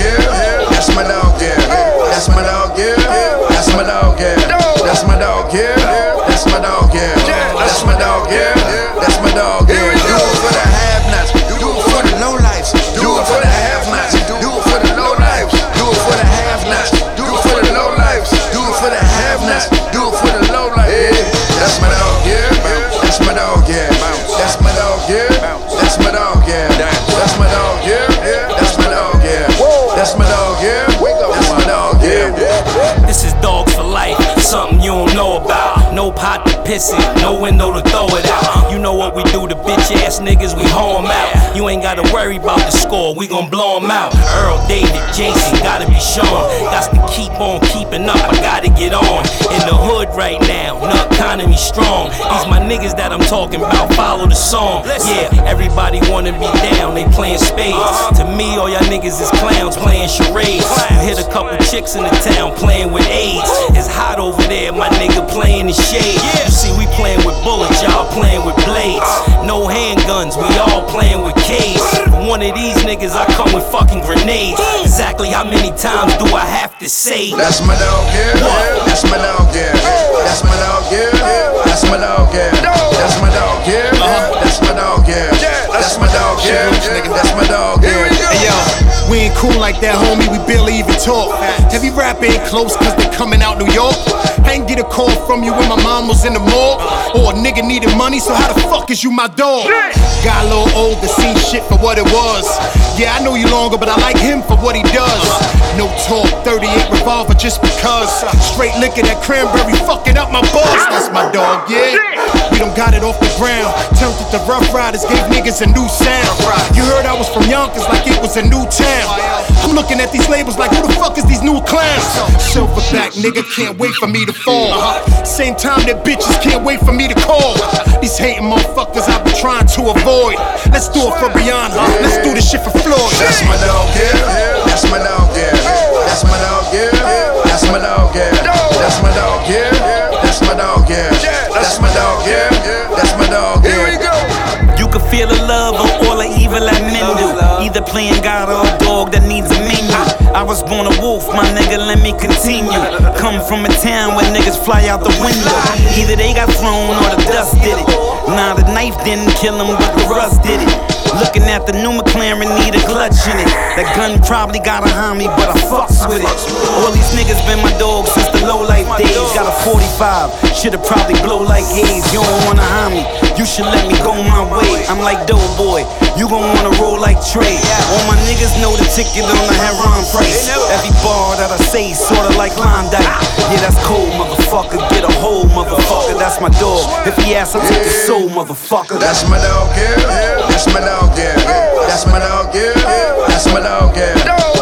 yeah. That's my dog, yeah. That's my dog, yeah. That's my dog, yeah. That's my dog, yeah. That's my dog, yeah. That's my dog, yeah. That's my dog, yeah. Do it for the have-nots. Do it for the low-lifes. Do it for the have-nots. Do it for the low-lifes. Do it for the have-nots. Do it for the low-lifes. Do it for the have-nots. Do it for the low-lifes. That's my dog, yeah. That's my dog, yeah. That's my dog, yeah. That's my dog, yeah. That's my dog, yeah. That's my dog, yeah. That's my dog, yeah. That's my dog, yeah. This is dogs for life, something you don't know about. No pot to piss in, no window to throw it out. You know what we do to bitch ass niggas, we hoe 'em out. You ain't gotta worry about the score, we gon' blow 'em out. Earl, David, Jason, gotta be shown. Got to keep on keeping up, I gotta get on. In the hood right now, the economy strong. These my niggas that I'm talking about, follow the song. Yeah, everybody wanna be down, they playing spades. To me, all y'all niggas is clowns playing charades. You hit a couple chicks in the town playing with AIDS. It's hot over there, my nigga playing in shade. You see, we playing with bullets, y'all playing with blades. No handguns, we all playing with K's. For one of these niggas, I come with fucking grenades. Exactly how many times do I have to say? That's my dog, yeah. That's my dog, yeah. That's my dog, yeah. That's my dog, yeah. That's my dog, yeah. That's my dog, yeah. That's my dog, yeah. That's my dog, yeah. Hey yo, we ain't cool like that, homie. We barely even talk. Heavy rap ain't close 'cause they coming out New York. I ain't get a call from you when my mom was in the morgue. Or a nigga needed money, so how the fuck is you my dog? Got a little older, seen shit for what it was. Yeah, I know you longer, but I like him for what he does. No talk, 38 revolver just because. Straight liquor, that cranberry fucking up my buzz. That's my dog, yeah. We done got it off the ground. Turned it to Rough Riders, gave niggas a new sound. You heard I was from Yonkers like it was a new town. I'm looking at these labels like who the fuck is these new clowns? Silverback nigga can't wait for me to fall. Same time that bitches can't wait for me to call. These hating motherfuckers I've been trying to avoid. Let's do it for Rihanna. Let's do this shit for Floyd. That's my dog, yeah. That's my dog, yeah. That's my dog, yeah. That's my dog, yeah. That's my dog, yeah. That's my dog, yeah. That's my dog, yeah. That's my dog, yeah. You can feel the love or all the evil that men do. Either playing God or a dog that needs a menu. I was born a wolf, my nigga, let me continue. Come from a town where niggas fly out the window. Either they got thrown or the dust did it. Nah, the knife didn't kill him, but the rust did it. Looking at the new McLaren, need a clutch in it. That gun probably got a homie, but I fucks with it. All these niggas been my dogs since the low life days. Got a 45, should've probably blow like haze. You don't wanna harm me, you should let me go my way. I'm like Doughboy, you gon' wanna roll like Trey. All my niggas know the ticket on the heron price. Every bar that I say, sorta like Klondike. Yeah, that's cold, motherfucker. Get a hole, motherfucker. That's my dog. If he asks, I'll take his soul, motherfucker. That's my dog, yeah. That's my dog, yeah. That's my dog, yeah. That's my dog, yeah.